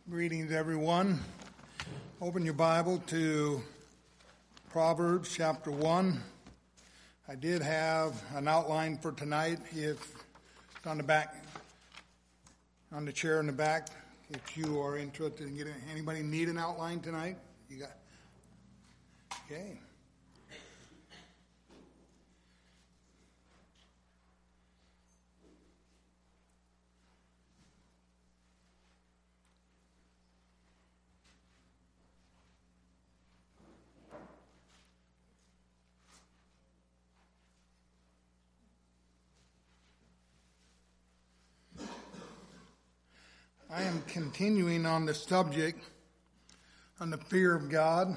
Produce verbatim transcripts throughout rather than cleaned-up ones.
Greetings, everyone. Open your Bible to Proverbs chapter one. I did have an outline for tonight. If it's on the back, on the chair in the back, if you are interested in getting, anybody need an outline tonight? You got, okay. I am continuing on the subject on the fear of God.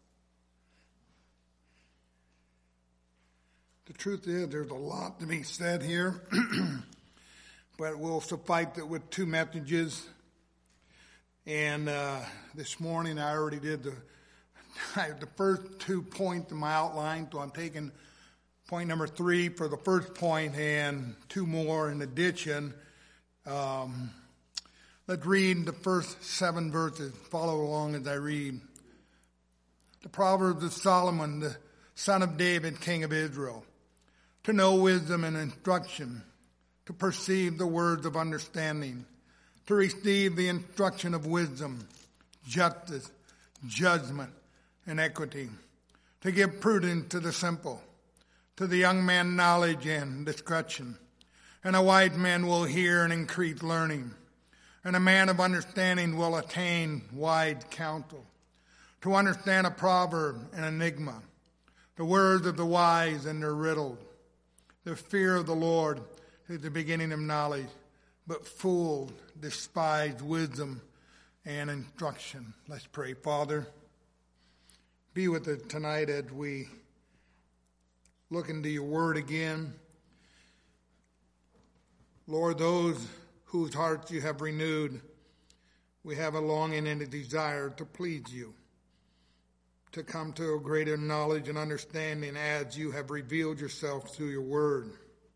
The truth is, there's a lot to be said here, but we'll suffice it with two messages. And uh, this morning I already did the, the first two points in my outline, so I'm taking point number three for the first point and two more in addition. Um, Let's read the first seven verses. Follow along as I read. The Proverbs of Solomon, the son of David, king of Israel. To know wisdom and instruction, to perceive the words of understanding, to receive the instruction of wisdom, justice, judgment, and equity, to give prudence to the simple, to the young man knowledge and discretion. And a wise man will hear and increase learning. And a man of understanding will attain wide counsel. To understand a proverb, an enigma, the words of the wise and their riddle. The fear of the Lord is the beginning of knowledge, but fools despise wisdom and instruction. Let's pray. Father, be with us tonight as we look into your word again. Lord, those whose hearts you have renewed, we have a longing and a desire to please you, to come to a greater knowledge and understanding as you have revealed yourself through your word.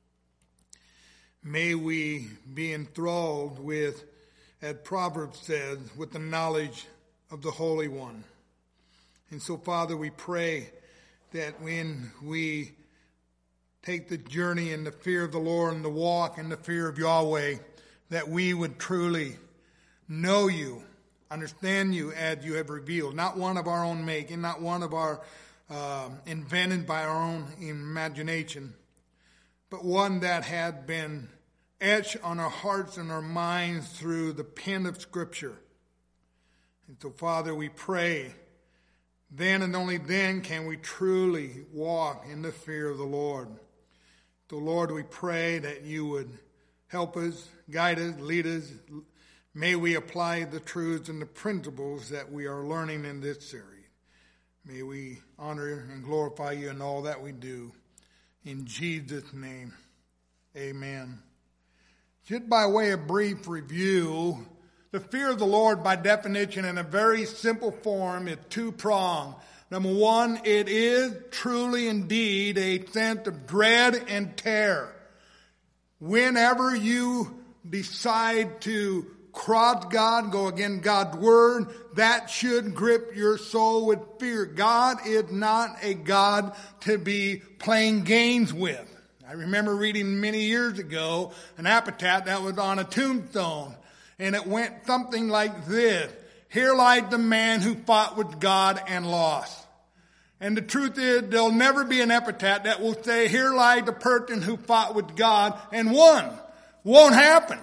May we be enthralled with, as Proverbs says, with the knowledge of the Holy One. And so, Father, we pray that when we take the journey in the fear of the Lord and the walk in the fear of Yahweh, that we would truly know you, understand you as you have revealed. Not one of our own making, not one of our uh, invented by our own imagination, but one that had been etched on our hearts and our minds through the pen of Scripture. And so, Father, we pray, then and only then can we truly walk in the fear of the Lord. So, Lord, we pray that you would help us, guide us, lead us. May we apply the truths and the principles that we are learning in this series. May we honor and glorify you in all that we do. In Jesus' name, amen. Just by way of brief review, the fear of the Lord, by definition, in a very simple form, is two-pronged. Number one, it is truly indeed a sense of dread and terror. Whenever you decide to cross God, go against God's word, that should grip your soul with fear. God is not a God to be playing games with. I remember reading many years ago an epitaph that was on a tombstone, and it went something like this: "Here lies the man who fought with God and lost." And the truth is, there'll never be an epitaph that will say, "Here lies the person who fought with God and won." Won't happen.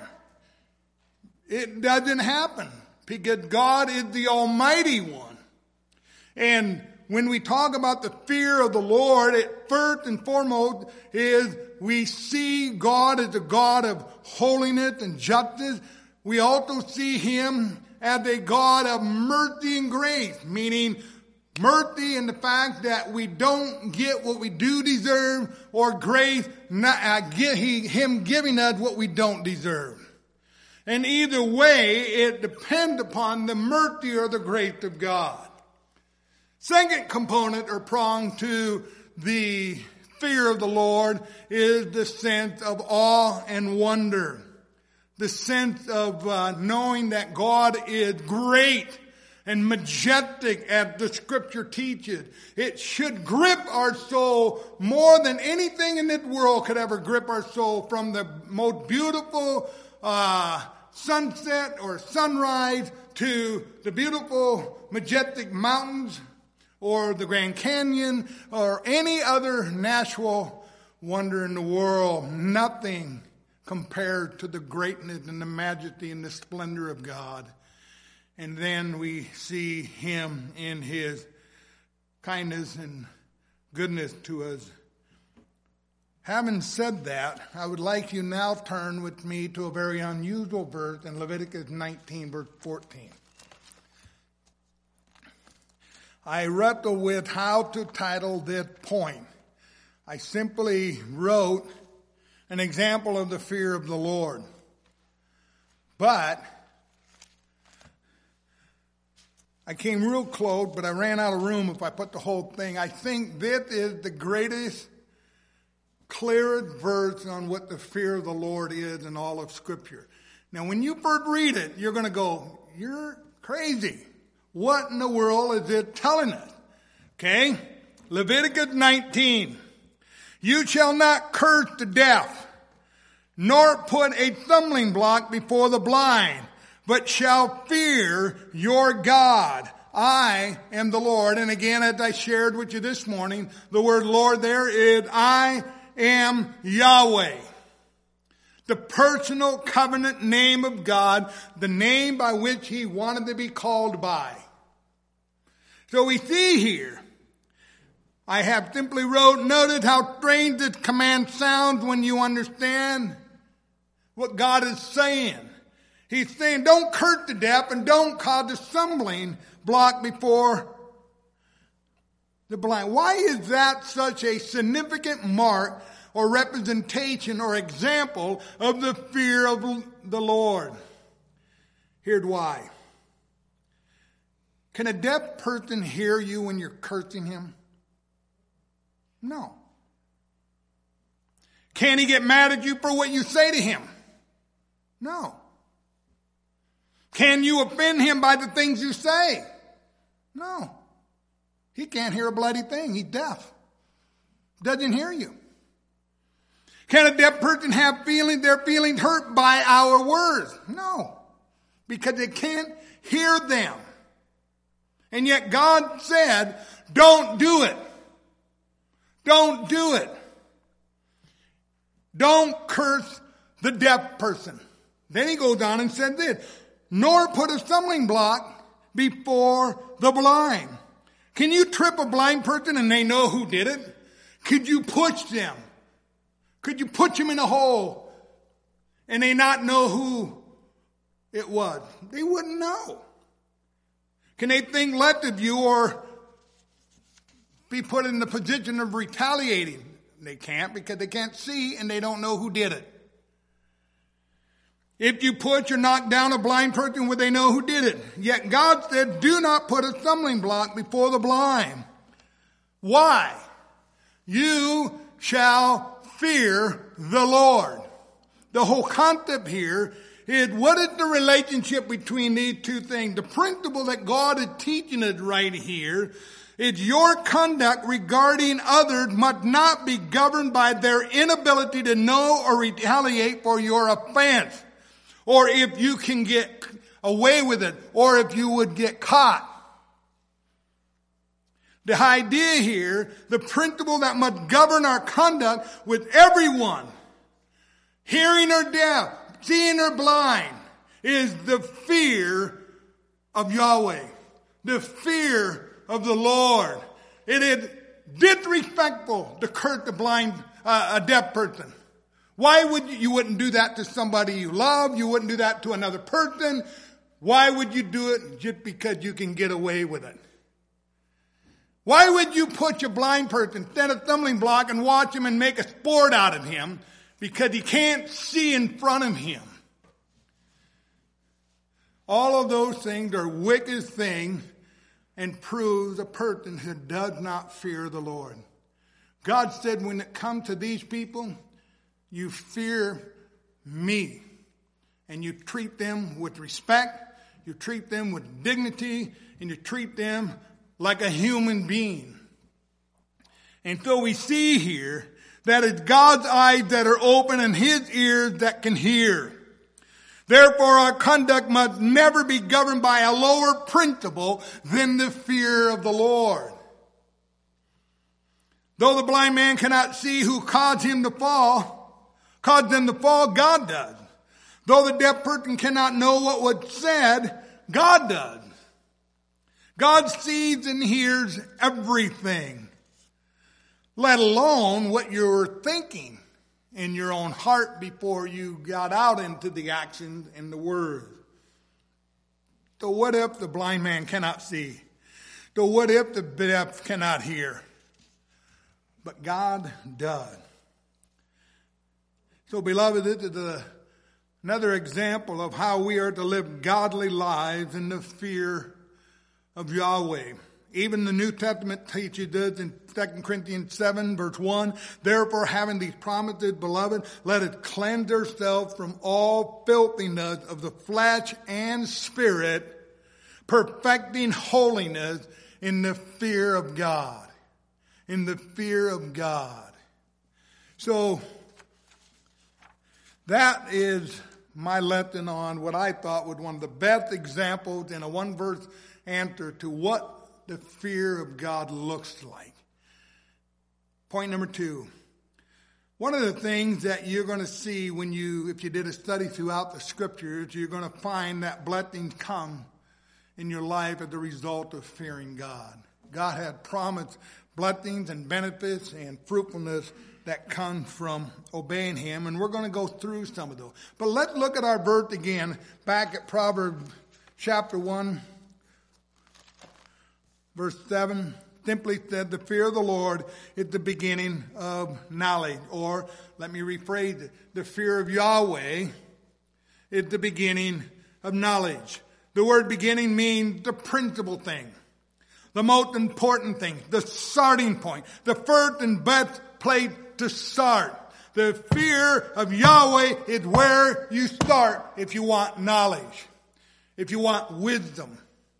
It doesn't happen because God is the Almighty One. And when we talk about the fear of the Lord, it first and foremost is we see God as a God of holiness and justice. We also see Him as a God of mercy and grace, meaning mercy in the fact that we don't get what we do deserve, or grace, not, uh, get he, Him giving us what we don't deserve. And either way, it depends upon the mercy or the grace of God. Second component or prong to the fear of the Lord is the sense of awe and wonder. the sense of uh, knowing that God is great and majestic as the Scripture teaches. It should grip our soul more than anything in this world could ever grip our soul, from the most beautiful uh, sunset or sunrise to the beautiful majestic mountains or the Grand Canyon or any other natural wonder in the world. Nothing compared to the greatness and the majesty and the splendor of God. And then we see him in his kindness and goodness to us. Having said that, I would like you now turn with me to a very unusual verse in Leviticus nineteen, verse fourteen. I wrestle with how to title this point. I simply wrote an example of the fear of the Lord. But I came real close, but I ran out of room if I put the whole thing. I think this is the greatest, clearest verse on what the fear of the Lord is in all of Scripture. Now, when you first read it, you're going to go, you're crazy. What in the world is it telling us? Okay? Leviticus nineteen. You shall not curse the deaf, nor put a stumbling block before the blind, but shall fear your God. I am the Lord. And again, as I shared with you this morning, the word Lord there is I am Yahweh. The personal covenant name of God, the name by which he wanted to be called by. So we see here, I have simply wrote, notice how strange this command sounds when you understand what God is saying. He's saying, don't curse the deaf and don't cause a stumbling block before the blind. Why is that such a significant mark or representation or example of the fear of the Lord? Here's why. Can a deaf person hear you when you're cursing him? No. Can he get mad at you for what you say to him? No. Can you offend him by the things you say? No. He can't hear a bloody thing. He's deaf. Doesn't hear you. Can a deaf person have feelings, their feelings hurt by our words? No. Because they can't hear them. And yet God said, don't do it. Don't do it. Don't curse the deaf person. Then he goes on and said this, nor put a stumbling block before the blind. Can you trip a blind person and they know who did it? Could you push them? Could you push them in a hole and they not know who it was? They wouldn't know. Can they think less of you or be put in the position of retaliating? They can't, because they can't see and they don't know who did it. If you put or knock down a blind person, would they know who did it? Yet God said, do not put a stumbling block before the blind. Why? You shall fear the Lord. The whole concept here is, what is the relationship between these two things? The principle that God is teaching us right here is your conduct regarding others must not be governed by their inability to know or retaliate for your offense, or if you can get away with it, or if you would get caught. The idea here, the principle that must govern our conduct with everyone, hearing or deaf, seeing or blind, is the fear of Yahweh, the fear of the Lord. It is disrespectful to curse a blind, uh, a deaf person. Why would you, you wouldn't do that to somebody you love? You wouldn't do that to another person. Why would you do it? Just because you can get away with it. Why would you put your blind person, stand a stumbling block and watch him and make a sport out of him because he can't see in front of him? All of those things are wicked things and proves a person who does not fear the Lord. God said, when it comes to these people, you fear me and you treat them with respect, you treat them with dignity, and you treat them like a human being. And so we see here that it's God's eyes that are open and His ears that can hear. Therefore, our conduct must never be governed by a lower principle than the fear of the Lord. Though the blind man cannot see who caused him to fall, caused them to fall, God does. Though the deaf person cannot know what was said, God does. God sees and hears everything, let alone what you were thinking in your own heart before you got out into the actions and the words. So what if the blind man cannot see? So what if the deaf cannot hear? But God does. So beloved, this is a, another example of how we are to live godly lives in the fear of Yahweh. Even the New Testament teaches this in Second Corinthians seven, verse one. Therefore, having these promises, beloved, let us cleanse ourselves from all filthiness of the flesh and spirit, perfecting holiness in the fear of God. In the fear of God. So, that is my lesson on what I thought was one of the best examples in a one-verse answer to what the fear of God looks like. Point number two. One of the things that you're going to see when you, if you did a study throughout the scriptures, you're going to find that blessings come in your life as a result of fearing God. God had promised blessings and benefits and fruitfulness that come from obeying Him, and we're going to go through some of those. But let's look at our verse again, back at Proverbs chapter one, verse seven. Simply said, the fear of the Lord is the beginning of knowledge. Or, let me rephrase it, the fear of Yahweh is the beginning of knowledge. The word beginning means the principal thing, the most important thing, the starting point, the first and best place to start. The fear of Yahweh is where you start if you want knowledge, if you want wisdom.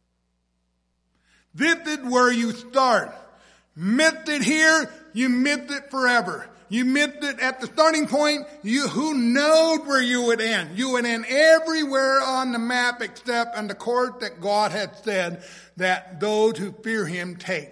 This is where you start. Missed it here, you missed it forever. You missed it at the starting point, you who knows where you would end. You would end everywhere on the map except on the course that God had said that those who fear Him take.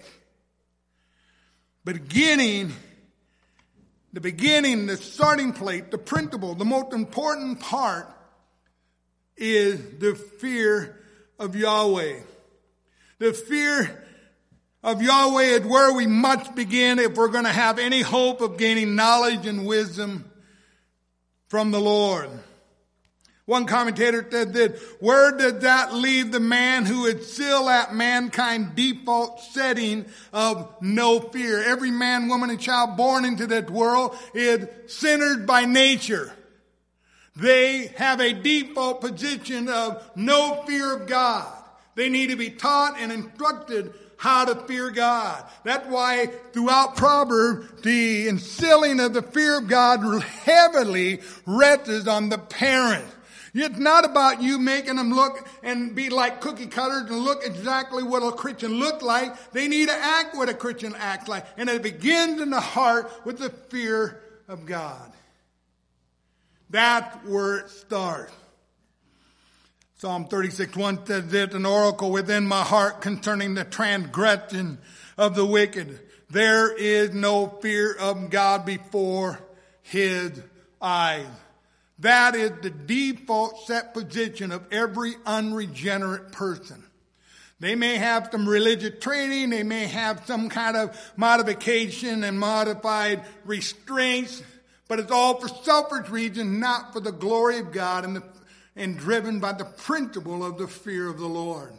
Beginning, the beginning, the starting place, the principle, the most important part is the fear of Yahweh. The fear of Yahweh is where we must begin if we're going to have any hope of gaining knowledge and wisdom from the Lord. One commentator said this, where does that leave the man who is still at mankind's default setting of no fear? Every man, woman, and child born into that world is sinners by nature. They have a default position of no fear of God. They need to be taught and instructed how to fear God. That's why throughout Proverbs, the instilling of the fear of God heavily rests on the parent. It's not about you making them look and be like cookie cutters and look exactly what a Christian looks like. They need to act what a Christian acts like. And it begins in the heart with the fear of God. That's where it starts. Psalm thirty-six one says this, an oracle within my heart concerning the transgression of the wicked. There is no fear of God before His eyes. That is the default set position of every unregenerate person. They may have some religious training, they may have some kind of modification and modified restraints, but it's all for selfish reasons, not for the glory of God and the and driven by the principle of the fear of the Lord.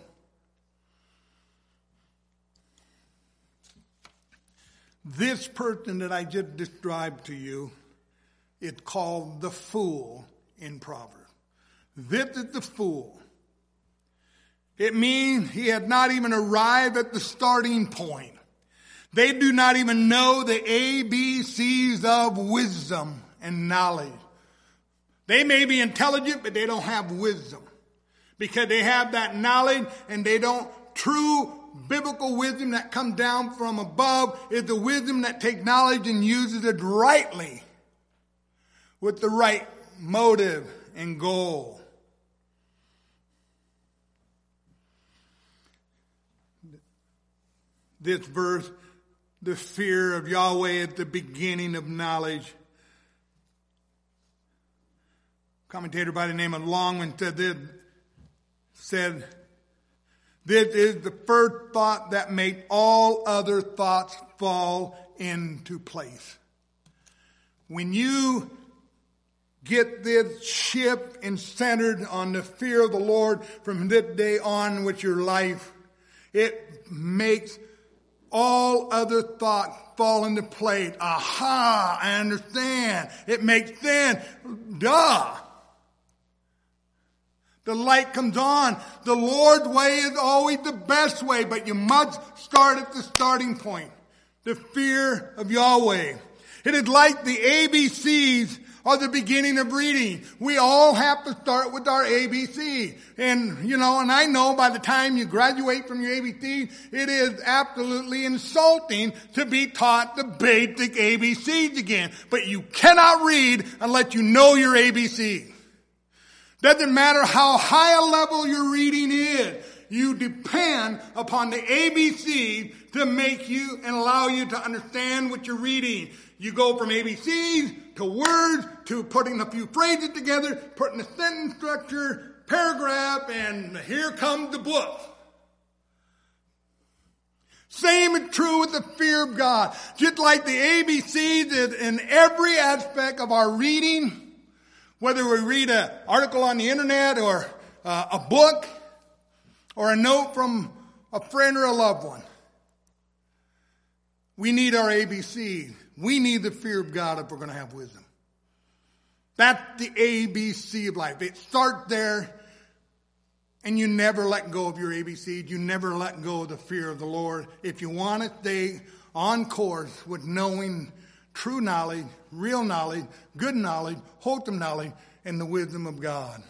This person that I just described to you, it's called the fool in Proverbs. This is the fool. It means he had not even arrived at the starting point. They do not even know the A B Cs of wisdom and knowledge. They may be intelligent, but they don't have wisdom. Because they have that knowledge and they don't. True biblical wisdom that comes down from above is the wisdom that takes knowledge and uses it rightly with the right motive and goal. This verse, the fear of Yahweh is the beginning of knowledge. Commentator by the name of Longman said this, said, this is the first thought that made all other thoughts fall into place. When you get this shift and centered on the fear of the Lord from this day on with your life, it makes all other thoughts fall into place. Aha, I understand. It makes sense. Duh. The light comes on. The Lord's way is always the best way, but you must start at the starting point. The fear of Yahweh. It is like the A B Cs are the beginning of reading. We all have to start with our A B C. And, you know, and I know by the time you graduate from your A B C, it is absolutely insulting to be taught the basic A B Cs again. But you cannot read unless you know your A B C. Doesn't matter how high a level your reading is. You depend upon the A B C to make you and allow you to understand what you're reading. You go from A B Cs to words to putting a few phrases together, putting a sentence structure, paragraph, and here comes the book. Same is true with the fear of God. Just like the A B Cs in every aspect of our reading, whether we read an article on the internet or uh, a book or a note from a friend or a loved one, we need our A B C. We need the fear of God if we're going to have wisdom. That's the A B C of life. It starts there, and you never let go of your A B Cs. You never let go of the fear of the Lord. If you want to stay on course with knowing true knowledge, real knowledge, good knowledge, wholesome knowledge, and the wisdom of God.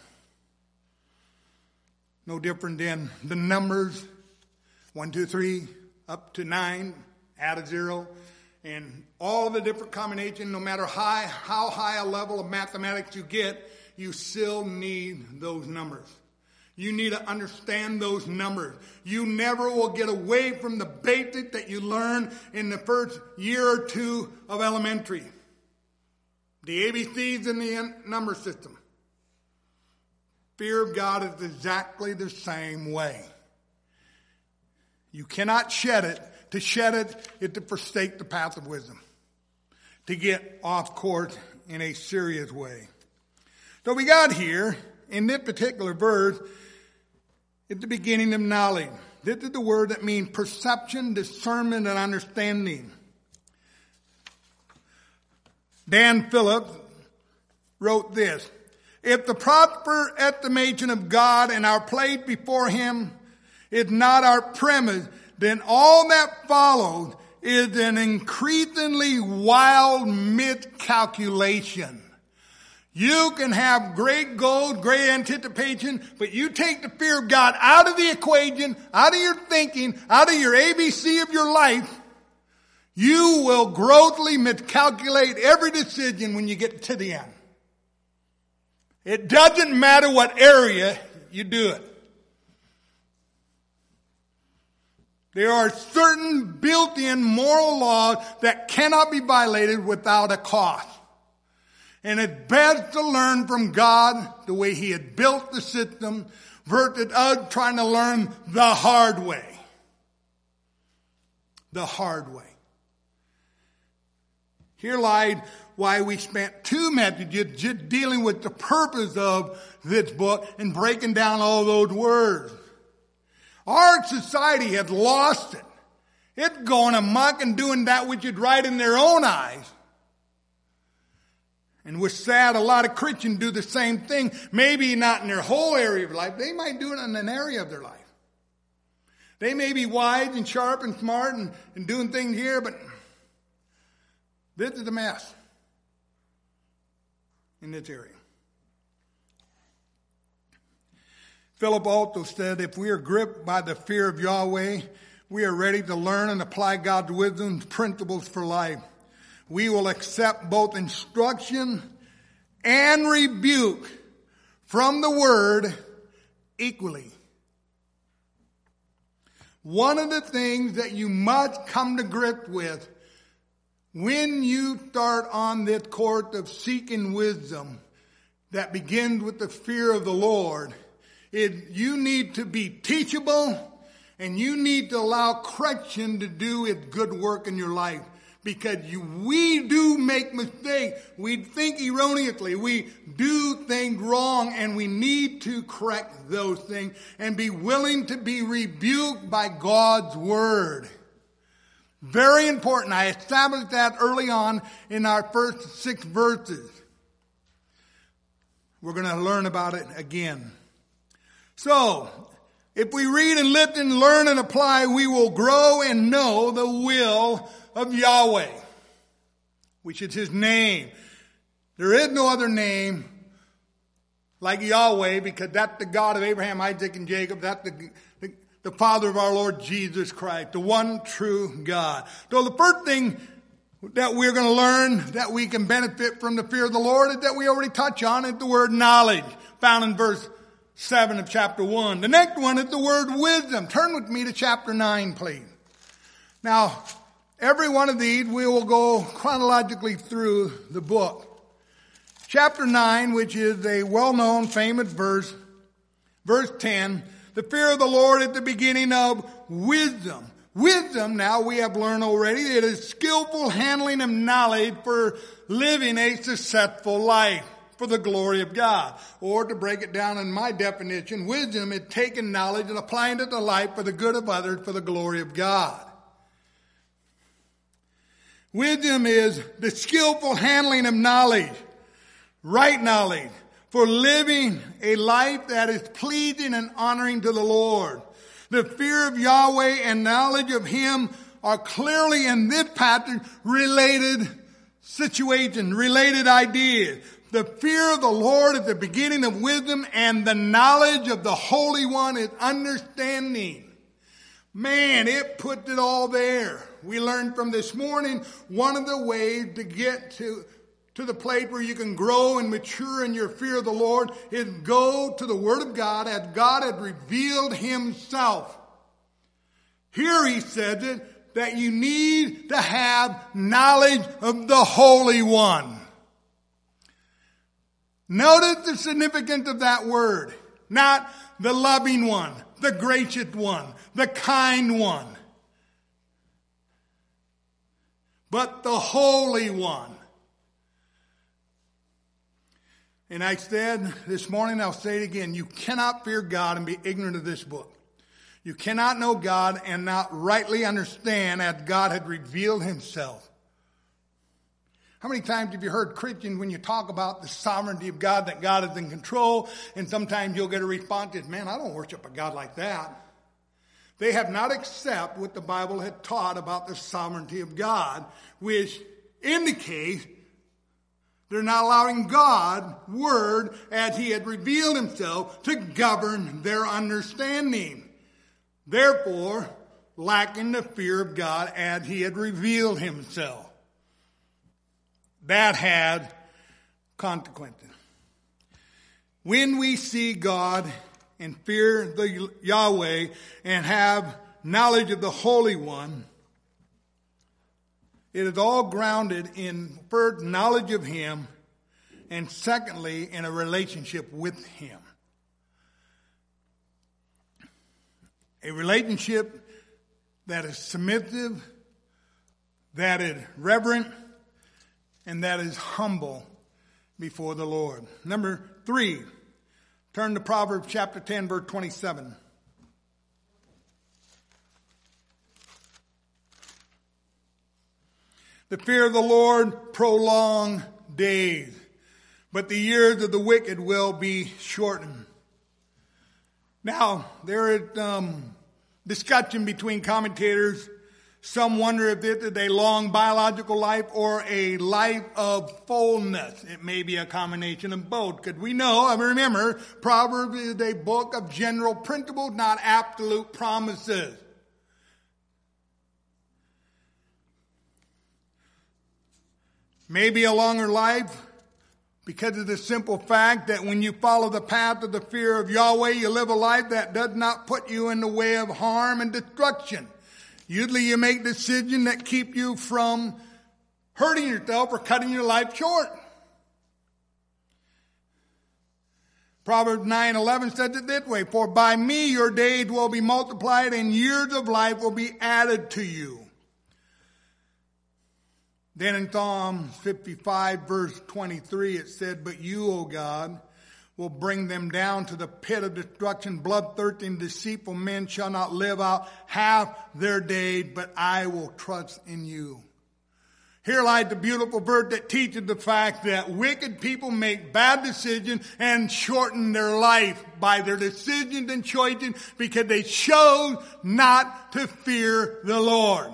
No different than the numbers, one, two, three, up to nine, add a zero, and all the different combinations, no matter high, how high a level of mathematics you get, you still need those numbers. You need to understand those numbers. You never will get away from the basics that you learn in the first year or two of elementary. The A B Cs in the number system. Fear of God is exactly the same way. You cannot shed it. To shed it is to forsake the path of wisdom. To get off course in a serious way. So we got here, in this particular verse, it's the beginning of knowledge. This is the word that means perception, discernment, and understanding. Dan Phillips wrote this: if the proper estimation of God and our place before Him is not our premise, then all that follows is an increasingly wild miscalculation. You can have great goals, great anticipation, but you take the fear of God out of the equation, out of your thinking, out of your A B C of your life, you will grossly miscalculate every decision when you get to the end. It doesn't matter what area you do it. There are certain built-in moral laws that cannot be violated without a cost. And it's best to learn from God the way He had built the system versus us trying to learn the hard way. The hard way. Here lies why we spent two messages just dealing with the purpose of this book and breaking down all those words. Our society has lost it. It's going amok and doing that which is right in their own eyes. And we're sad a lot of Christians do the same thing. Maybe not in their whole area of life. They might do it in an area of their life. They may be wise and sharp and smart and, and doing things here, but this is a mess in this area. Philip also said, if we are gripped by the fear of Yahweh, we are ready to learn and apply God's wisdom principles for life. We will accept both instruction and rebuke from the word equally. One of the things that you must come to grips with when you start on this course of seeking wisdom that begins with the fear of the Lord is you need to be teachable and you need to allow correction to do its good work in your life. Because you, we do make mistakes. We think erroneously. We do things wrong, and we need to correct those things and be willing to be rebuked by God's word. Very important. I established that early on in our first six verses. We're going to learn about it again. So, if we read and listen, learn and apply, we will grow and know the will of Yahweh, which is his name. There is no other name like Yahweh, because that's the God of Abraham, Isaac, and Jacob. That's the, the, the Father of our Lord Jesus Christ, the one true God. So the first thing that we're going to learn that we can benefit from the fear of the Lord is that we already touch on is the word knowledge, found in verse seven of chapter one. The next one is the word wisdom. Turn with me to chapter nine, please. Now, every one of these we will go chronologically through the book. Chapter nine, which is a well-known, famous verse, verse ten, the fear of the Lord at the beginning of wisdom. Wisdom, now we have learned already, it is skillful handling of knowledge for living a successful life for the glory of God. Or to break it down in my definition, wisdom is taking knowledge and applying it to life for the good of others for the glory of God. Wisdom is the skillful handling of knowledge, right knowledge, for living a life that is pleasing and honoring to the Lord. The fear of Yahweh and knowledge of Him are clearly in this passage related situations, related ideas. The fear of the Lord is the beginning of wisdom, and the knowledge of the Holy One is understanding. Man, it puts it all there. We learned from this morning one of the ways to get to, to the place where you can grow and mature in your fear of the Lord is go to the Word of God as God had revealed Himself. Here He says it, that you need to have knowledge of the Holy One. Notice the significance of that word. Not the loving one, the gracious one, the kind one, but the Holy One. And I said this morning, I'll say it again, you cannot fear God and be ignorant of this book. You cannot know God and not rightly understand as God had revealed Himself. How many times have you heard Christians when you talk about the sovereignty of God, that God is in control, and sometimes you'll get a response that, man, I don't worship a God like that. They have not accepted what the Bible had taught about the sovereignty of God, which indicates they're not allowing God's word, as He had revealed Himself, to govern their understanding. Therefore, lacking the fear of God as He had revealed Himself. That had consequences. When we see God and fear the Yahweh and have knowledge of the Holy One, it is all grounded in first knowledge of Him and secondly in a relationship with Him. A relationship that is submissive, that is reverent, and that is humble before the Lord. Number three, turn to Proverbs chapter ten, verse twenty-seven. The fear of the Lord prolong days, but the years of the wicked will be shortened. Now, there is um, discussion between commentators Some wonder if it is a long biological life or a life of fullness. It may be a combination of both. Because we know, I remember, Proverbs is a book of general principles, not absolute promises. Maybe a longer life because of the simple fact that when you follow the path of the fear of Yahweh, you live a life that does not put you in the way of harm and destruction. Usually you make decisions that keep you from hurting yourself or cutting your life short. Proverbs nine eleven says it this way, for by me your days will be multiplied and years of life will be added to you. Then in Psalm fifty-five verse twenty-three it said, but you, O God, will bring them down to the pit of destruction. Bloodthirsty and deceitful men shall not live out half their days, but I will trust in you. Here lies the beautiful verse that teaches the fact that wicked people make bad decisions and shorten their life by their decisions and choices because they chose not to fear the Lord.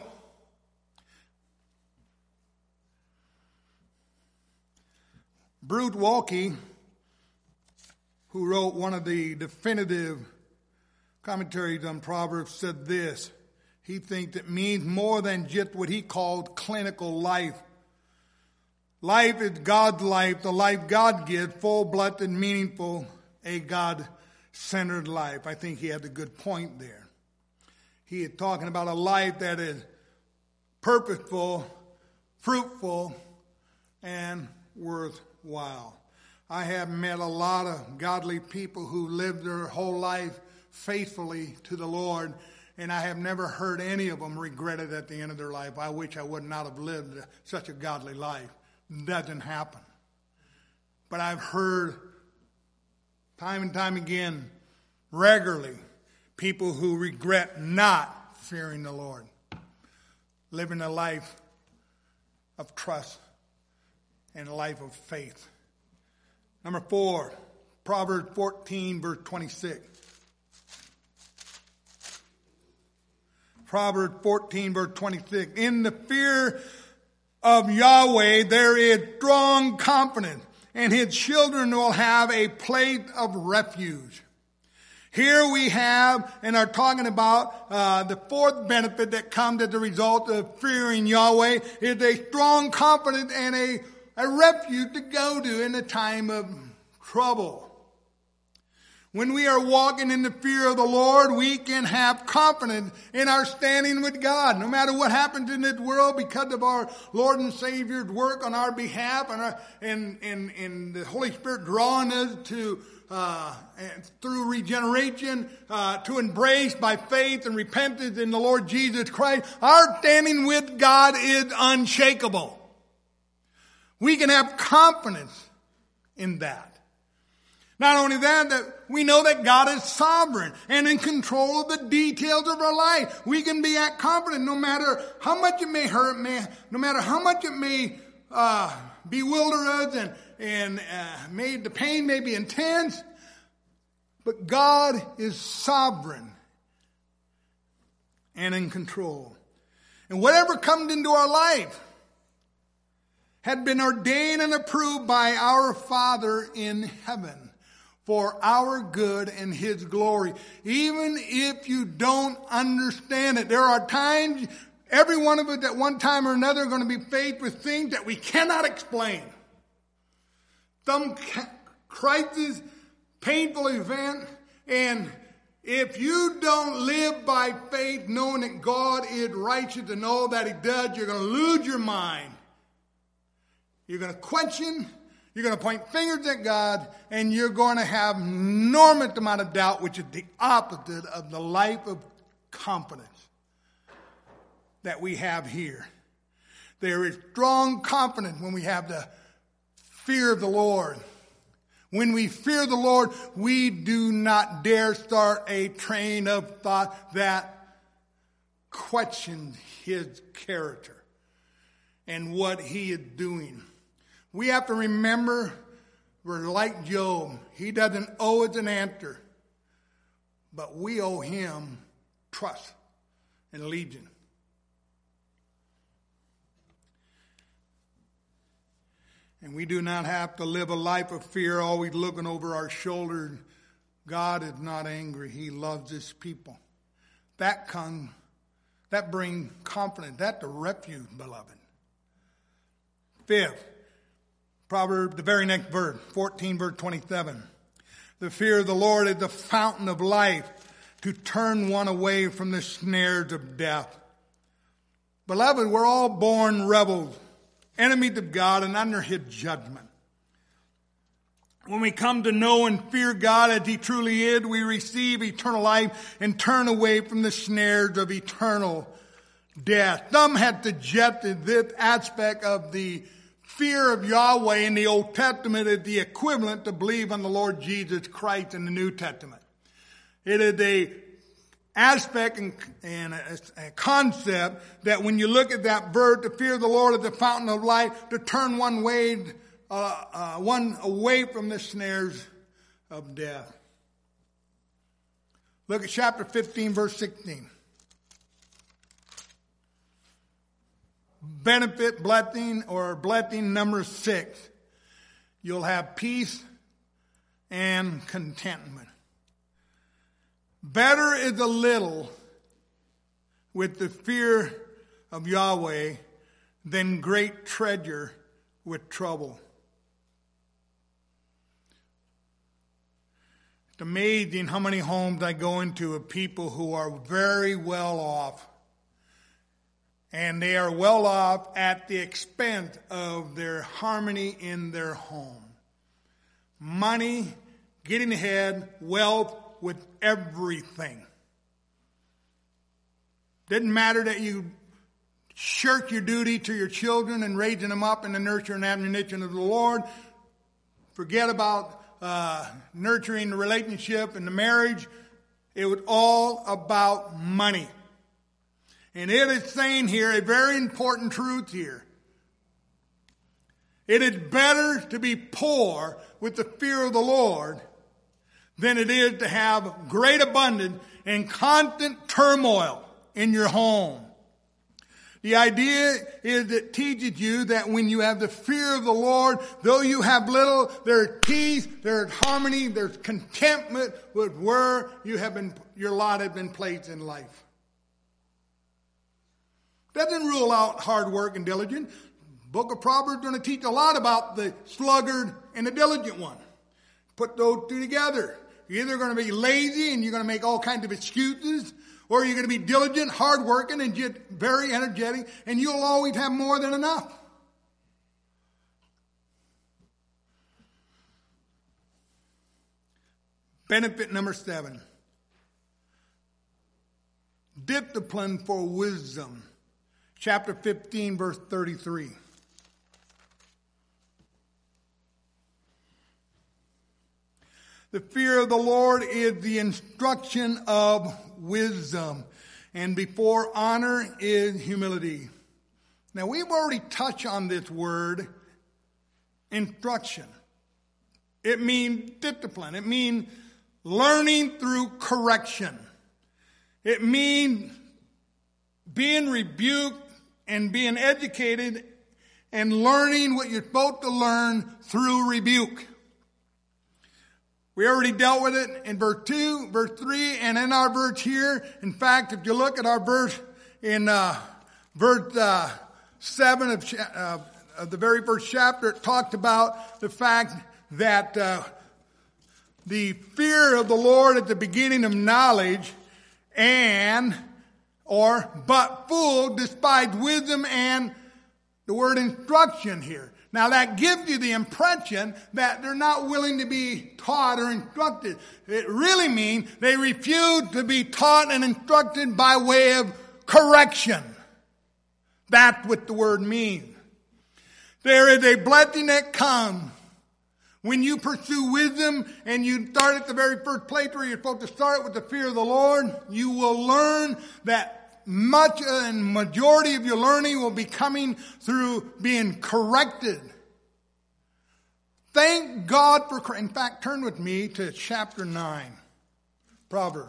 Bruce Waltke, who wrote one of the definitive commentaries on Proverbs, said this. He thinks it means more than just what he called clinical life. Life is God's life, the life God gives, full-blooded, meaningful, a God-centered life. I think he has a good point there. He is talking about a life that is purposeful, fruitful, and worthwhile. I have met a lot of godly people who lived their whole life faithfully to the Lord, and I have never heard any of them regret it at the end of their life. I wish I would not have lived such a godly life. It doesn't happen. But I've heard time and time again, regularly, people who regret not fearing the Lord, living a life of trust and a life of faith. Number four, Proverbs fourteen, verse twenty-six. Proverbs fourteen, verse twenty-six. In the fear of Yahweh there is strong confidence, and his children will have a place of refuge. Here we have and are talking about uh, the fourth benefit that comes as a result of fearing Yahweh is a strong confidence and a A refuge to go to in a time of trouble. When we are walking in the fear of the Lord, we can have confidence in our standing with God. No matter what happens in this world, because of our Lord and Savior's work on our behalf and, our, and, and, and the Holy Spirit drawing us to uh, through regeneration uh, to embrace by faith and repentance in the Lord Jesus Christ, our standing with God is unshakable. We can have confidence in that. Not only that, that we know that God is sovereign and in control of the details of our life. We can be at confident no matter how much it may hurt, may, no matter how much it may uh, bewilder us and, and uh, may, the pain may be intense. But God is sovereign and in control. And whatever comes into our life had been ordained and approved by our Father in heaven for our good and his glory. Even if you don't understand it, there are times, every one of us at one time or another are going to be faced with things that we cannot explain. Some crisis, painful event, and if you don't live by faith knowing that God is righteous and all that he does, you're going to lose your mind. You're going to question, you're going to point fingers at God, and you're going to have an enormous amount of doubt, which is the opposite of the life of confidence that we have here. There is strong confidence when we have the fear of the Lord. When we fear the Lord, we do not dare start a train of thought that questions his character and what he is doing. We have to remember we're like Job. He doesn't owe us an answer, but we owe him trust and allegiance. And we do not have to live a life of fear, always looking over our shoulder. God is not angry. He loves his people. That comes, that brings confidence. That's the refuge, beloved. Fifth, Proverbs, the very next verse, fourteen, verse twenty-seven. The fear of the Lord is the fountain of life to turn one away from the snares of death. Beloved, we're all born rebels, enemies of God and under his judgment. When we come to know and fear God as he truly is, we receive eternal life and turn away from the snares of eternal death. Some have suggested this aspect of the fear of Yahweh in the Old Testament is the equivalent to believe on the Lord Jesus Christ in the New Testament. It is a aspect and, and a, a concept that when you look at that verse, the fear of the Lord is the fountain of life, to turn one way, uh, uh, one away from the snares of death. Look at chapter fifteen, verse sixteen. Benefit, blessing, or blessing number six. You'll have peace and contentment. Better is a little with the fear of Yahweh than great treasure with trouble. It's amazing how many homes I go into of people who are very well off. And they are well off at the expense of their harmony in their home. Money, getting ahead, wealth, with everything. Didn't matter that you shirk your duty to your children and raising them up in the nurture and admonition of the Lord. Forget about uh, nurturing the relationship and the marriage. It was all about money. And it is saying here a very important truth here. It is better to be poor with the fear of the Lord than it is to have great abundance and constant turmoil in your home. The idea is it teaches you that when you have the fear of the Lord, though you have little, there's peace, there's harmony, there's contentment with where you have been, your lot has been placed in life. Doesn't rule out hard work and diligence. Book of Proverbs is going to teach a lot about the sluggard and the diligent one. Put those two together. You're either going to be lazy and you're going to make all kinds of excuses, or you're going to be diligent, hardworking, and just very energetic, and you'll always have more than enough. Benefit number seven. Discipline for wisdom. Chapter fifteen, verse thirty-three. The fear of the Lord is the instruction of wisdom, and before honor is humility. Now, we've already touched on this word, instruction. It means discipline. It means learning through correction. It means being rebuked and being educated and learning what you're supposed to learn through rebuke. We already dealt with it in verse two, verse three, and in our verse here. In fact, if you look at our verse in uh, verse uh, seven of, uh, of the very first chapter, it talked about the fact that uh, the fear of the Lord at the beginning of knowledge, and or but fool despise wisdom and the word instruction here. Now that gives you the impression that they're not willing to be taught or instructed. It really means they refuse to be taught and instructed by way of correction. That's what the word means. There is a blessing that comes when you pursue wisdom and you start at the very first place where you're supposed to start with the fear of the Lord. You will learn that much and majority of your learning will be coming through being corrected. Thank God for, in fact, turn with me to chapter nine, Proverbs.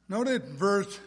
Notice verse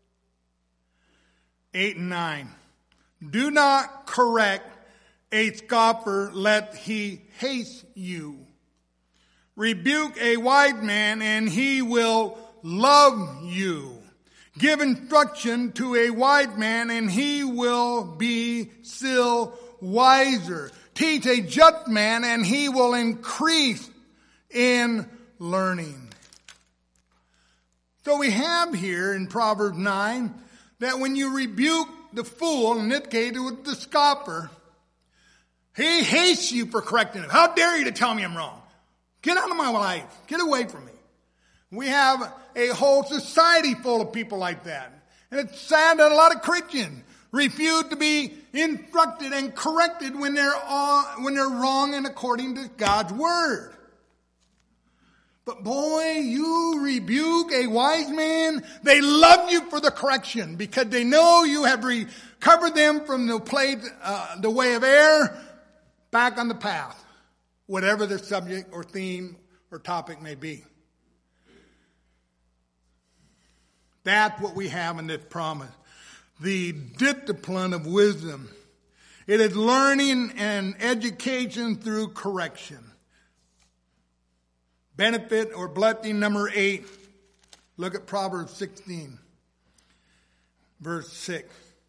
eight and nine. Do not correct a scoffer, lest he hate you. Rebuke a wise man, and he will love you. Give instruction to a wise man, and he will be still wiser. Teach a just man, and he will increase in learning. So we have here in Proverbs nine that when you rebuke the fool, in this case it was the scoffer, he hates you for correcting him. How dare you to tell me I'm wrong? Get out of my life. Get away from me. We have a whole society full of people like that. And it's sad that a lot of Christians refuse to be instructed and corrected when they're on, when they're wrong and according to God's word. But boy, you rebuke a wise man, they love you for the correction because they know you have recovered them from the plate, uh, the way of error back on the path, whatever the subject or theme or topic may be. That's what we have in this promise. The discipline of wisdom. It is learning and education through correction. Benefit or blessing number eight. Look at Proverbs sixteen, verse six.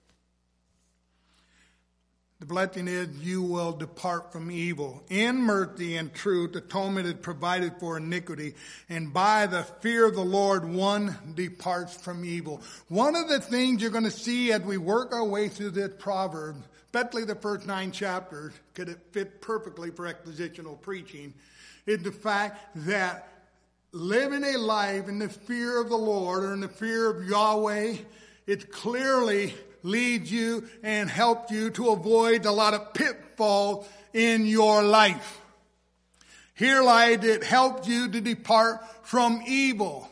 The blessing is you will depart from evil. In mercy and truth, atonement is provided for iniquity. And by the fear of the Lord, one departs from evil. One of the things you're going to see as we work our way through this proverb, especially the first nine chapters, because it fit perfectly for expositional preaching, is the fact that living a life in the fear of the Lord or in the fear of Yahweh, it clearly leads you and helps you to avoid a lot of pitfalls in your life. Here lies it helps you to depart from evil.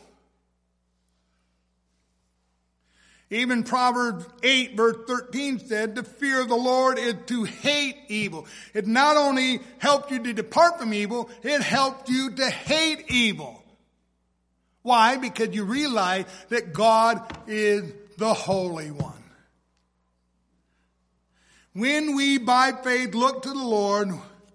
Even Proverbs eight verse thirteen said, the fear of the Lord is to hate evil. It not only helped you to depart from evil, it helped you to hate evil. Why? Because you realize that God is the Holy One. When we by faith look to the Lord,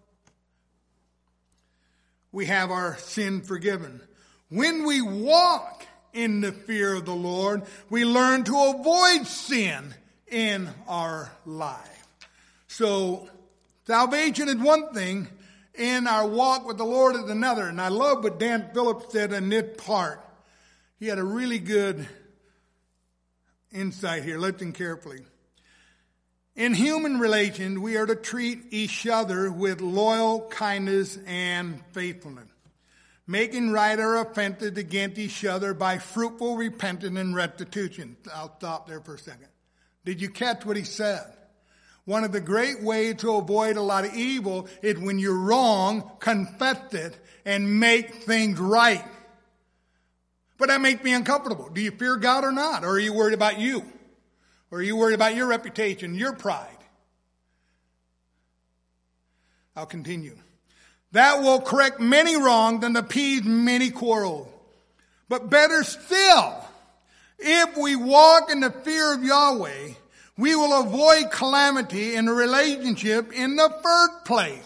we have our sin forgiven. When we walk in the fear of the Lord, we learn to avoid sin in our life. So, salvation is one thing, and our walk with the Lord is another. And I love what Dan Phillips said in this part. He had a really good insight here. Listen carefully. In human relations, we are to treat each other with loyal kindness and faithfulness, making right our offenses against each other by fruitful repentance and restitution. I'll stop there for a second. Did you catch what he said? One of the great ways to avoid a lot of evil is when you're wrong, confess it and make things right. But that makes me uncomfortable. Do you fear God or not? Or are you worried about you? Or are you worried about your reputation, your pride? I'll continue. That will correct many wrongs and appease many quarrels. But better still, if we walk in the fear of Yahweh, we will avoid calamity in a relationship in the first place.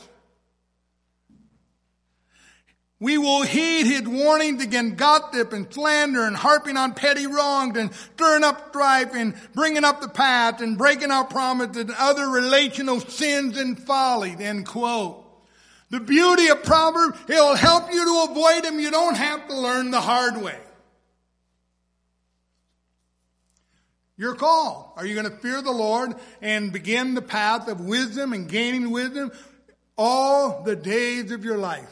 We will heed his warnings against gossip and slander and harping on petty wrongs and stirring up strife and bringing up the past and breaking our promises and other relational sins and follies, end quote. The beauty of Proverbs, it will help you to avoid them. You don't have to learn the hard way. Your call. Are you going to fear the Lord and begin the path of wisdom and gaining wisdom all the days of your life?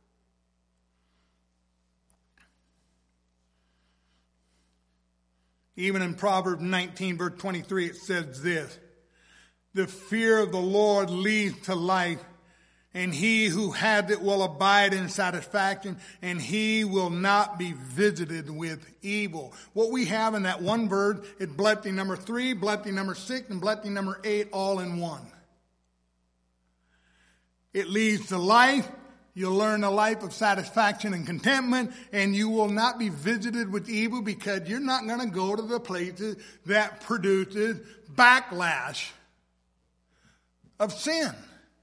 Even in Proverbs nineteen, verse twenty-three, it says this: the fear of the Lord leads to life, and he who has it will abide in satisfaction, and he will not be visited with evil. What we have in that one verse is blessing number three, blessing number six, and blessing number eight all in one. It leads to life, You'll learn a life of satisfaction and contentment, and you will not be visited with evil because you're not going to go to the places that produces backlash of sin.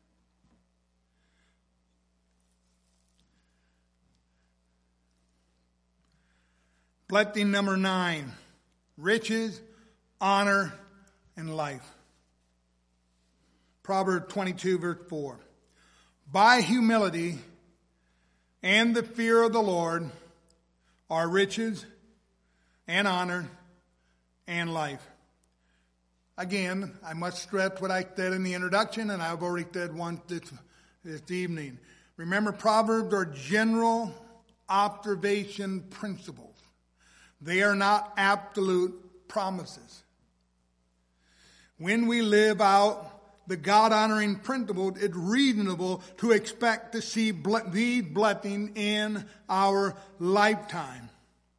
Blessing number nine, riches, honor, and life. Proverbs twenty-two, verse four. By humility and the fear of the Lord are riches and honor and life. Again, I must stress what I said in the introduction, and I've already said once this, this evening. Remember, Proverbs are general observation principles. They are not absolute promises. When we live out the God-honoring principles, it's reasonable to expect to see these blessings in our lifetime.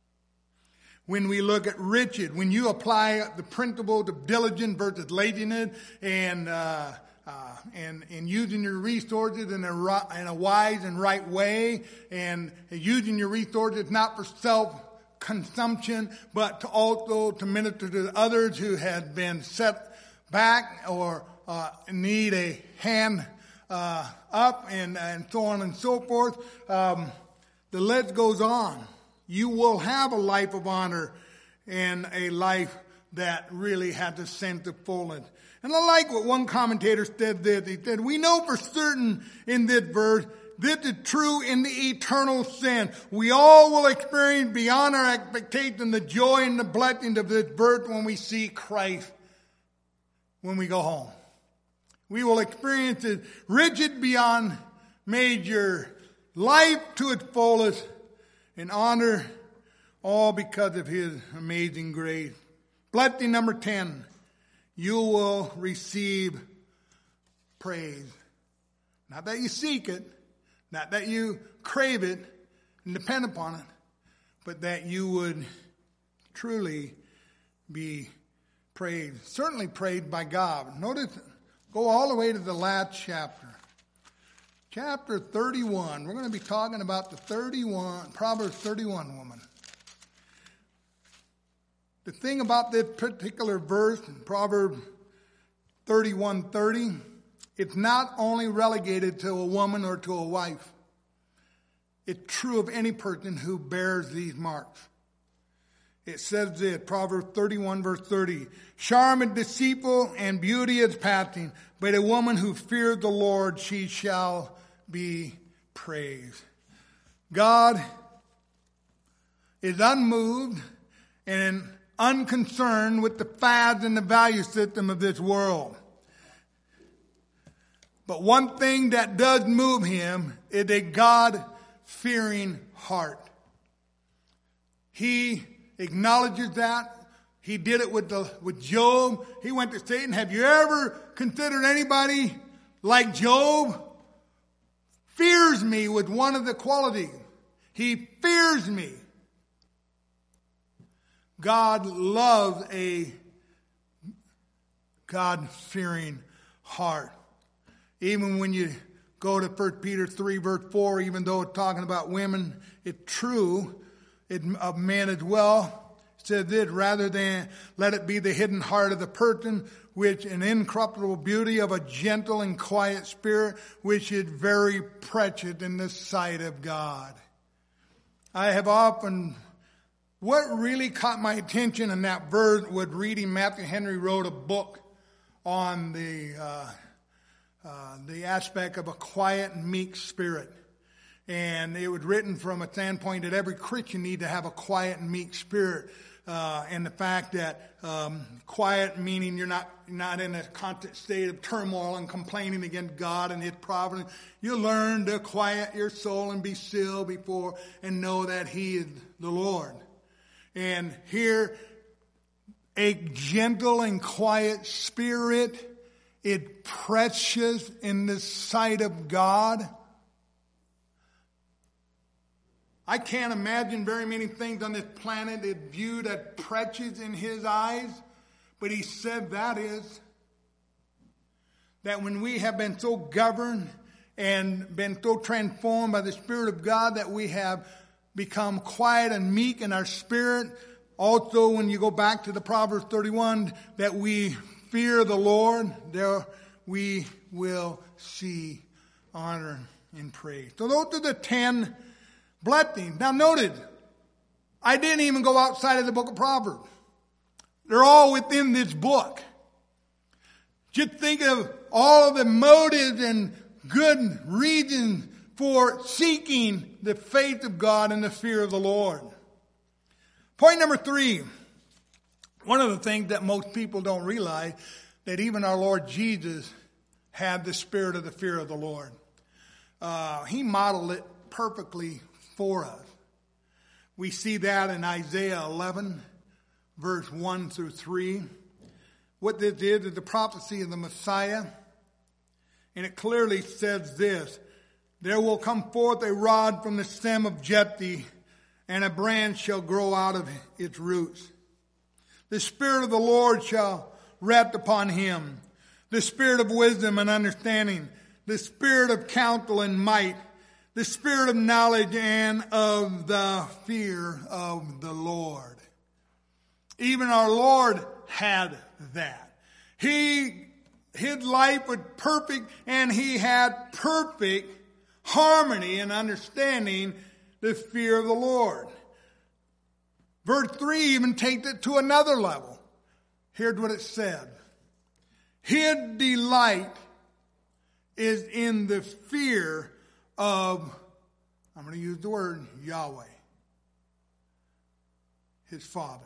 When we look at riches, when you apply the principles of diligence versus laziness and uh, uh, and and using your resources in a in a wise and right way, and using your resources not for self-consumption, but to also to minister to others who have been set back or Uh, need a hand uh, up and, and so on and so forth. Um, the list goes on. You will have a life of honor and a life that really has a sense of fullness. And I like what one commentator said this. He said, we know for certain in this verse, this is true in the eternal sense. We all will experience beyond our expectation the joy and the blessings of this verse when we see Christ when we go home. We will experience it rigid beyond measure, life to its fullest, and honor all because of his amazing grace. Blessing number ten, you will receive praise. Not that you seek it, not that you crave it and depend upon it, but that you would truly be praised. Certainly praised by God. Notice, go all the way to the last chapter. Chapter thirty-one. We're going to be talking about the thirty-one, Proverbs thirty-one woman. The thing about this particular verse in Proverbs thirty-one thirty, it's not only relegated to a woman or to a wife. It's true of any person who bears these marks. It says this, Proverbs thirty-one verse thirty, charm is deceitful and beauty is passing, but a woman who fears the Lord, she shall be praised. God is unmoved and unconcerned with the fads and the value system of this world. But one thing that does move him is a God-fearing heart. He acknowledges that. He did it with the, with Job. He went to Satan. Have you ever considered anybody like Job? Fears me with one of the qualities. He fears me. God loves a God-fearing heart. Even when you go to First Peter three verse four, even though it's talking about women, it's true. It, of men as well, said this, rather than let it be the hidden heart of the person, which an incorruptible beauty of a gentle and quiet spirit, which is very precious in the sight of God. I have often, what really caught my attention in that verse was reading Matthew Henry wrote a book on the uh, uh, the aspect of a quiet and meek spirit. And it was written from a standpoint that every Christian need to have a quiet and meek spirit. Uh, and the fact that um, quiet meaning you're not not in a constant state of turmoil and complaining against God and his providence. You learn to quiet your soul and be still before and know that he is the Lord. And here, a gentle and quiet spirit is precious in the sight of God. I can't imagine very many things on this planet that viewed as precious in his eyes. But he said that is that when we have been so governed and been so transformed by the Spirit of God that we have become quiet and meek in our spirit. Also, when you go back to the Proverbs thirty-one, that we fear the Lord, there we will see honor and praise. So those are the ten blessings. Now notice, I didn't even go outside of the book of Proverbs. They're all within this book. Just think of all of the motives and good reasons for seeking the faith of God and the fear of the Lord. Point number three. One of the things that most people don't realize, that even our Lord Jesus had the spirit of the fear of the Lord. Uh, he modeled it perfectly for us. We see that in Isaiah eleven, verse one through three. What this is is the prophecy of the Messiah. And it clearly says this: there will come forth a rod from the stem of Jesse, and a branch shall grow out of its roots. The Spirit of the Lord shall rest upon him, the Spirit of wisdom and understanding, the Spirit of counsel and might, the Spirit of knowledge and of the fear of the Lord. Even our Lord had that. He, his life was perfect, and he had perfect harmony and understanding the fear of the Lord. Verse three even takes it to another level. Here's what it said: his delight is in the fear of, I'm going to use the word, Yahweh, his Father.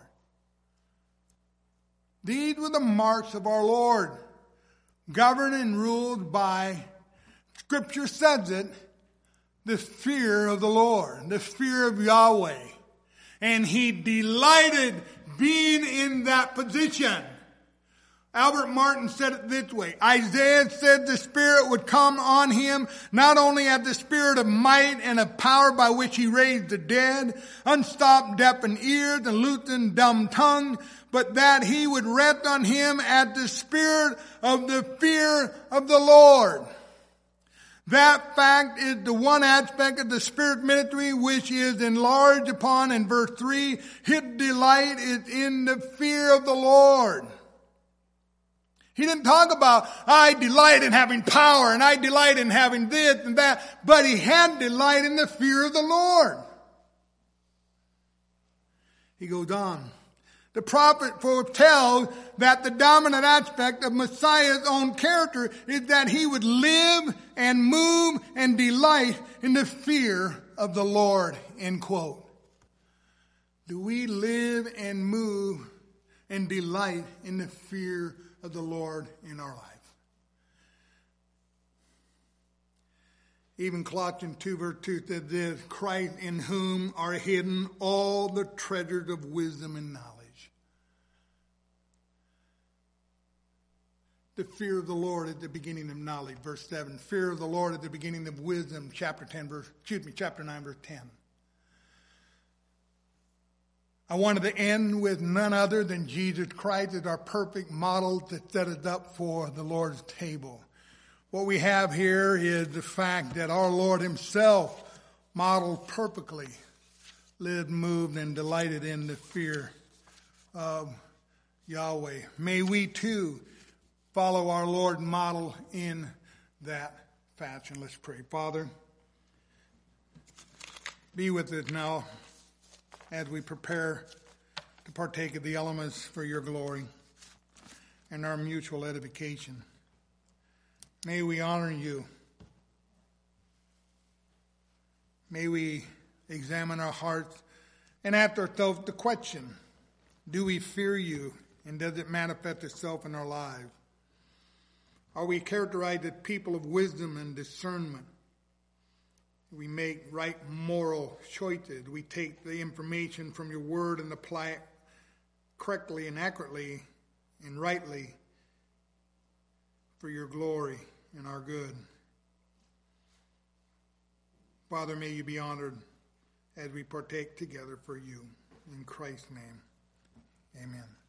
These were the marks of our Lord, governed and ruled by, Scripture says it, the fear of the Lord, the fear of Yahweh. And he delighted being in that position. Albert Martin said it this way: Isaiah said the Spirit would come on him, not only as the Spirit of might and of power by which he raised the dead, unstopped deafened ears and loosened dumb tongue, but that he would rest on him as the Spirit of the fear of the Lord. That fact is the one aspect of the Spirit ministry which is enlarged upon in verse three. His delight is in the fear of the Lord. He didn't talk about, I delight in having power and I delight in having this and that, but he had delight in the fear of the Lord. He goes on. The prophet foretells that the dominant aspect of Messiah's own character is that he would live and move and delight in the fear of the Lord, end quote. Do we live and move and delight in the fear of the Lord in our life? Even Colossians two verse two says this: Christ in whom are hidden all the treasures of wisdom and knowledge. The fear of the Lord at the beginning of knowledge, verse seven. Fear of the Lord at the beginning of wisdom, chapter ten, verse, excuse me, chapter nine, verse ten. I wanted to end with none other than Jesus Christ as our perfect model to set us up for the Lord's table. What we have here is the fact that our Lord himself modeled perfectly, lived, moved, and delighted in the fear of Yahweh. May we too follow our Lord model in that fashion. Let's pray. Father, be with us now as we prepare to partake of the elements for your glory and our mutual edification. May we honor you. May we examine our hearts and ask ourselves the question: do we fear you, and does it manifest itself in our lives? Are we characterized as people of wisdom and discernment? We make right moral choices. We take the information from your word and apply it correctly and accurately and rightly for your glory and our good. Father, may you be honored as we partake together for you. In Christ's name, amen.